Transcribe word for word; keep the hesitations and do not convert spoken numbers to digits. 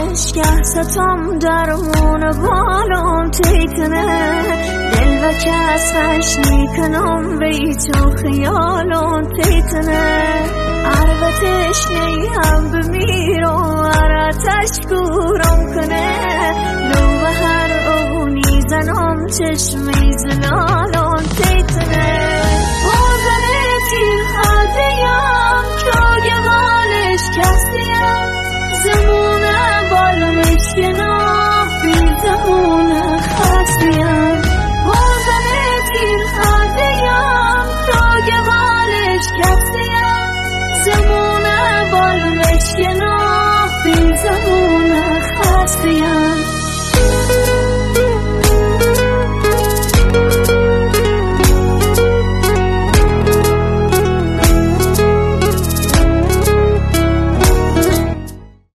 بالش که ستم درمون بالم تیکنه دل و کسش نیکنم بی تو خیالم تیکنه عربتش نیم بمیرم عراتش کورم کنه لو به هر اونی زنم چشمی زلالم تیکنه بازنه تیر خدیم که بالش کسیم زمونه بالمش کنه بی زمونه خستیم بازنه تیر خدیم که بالش کسیم زمونه بالمش کنه بی زمونه خستیم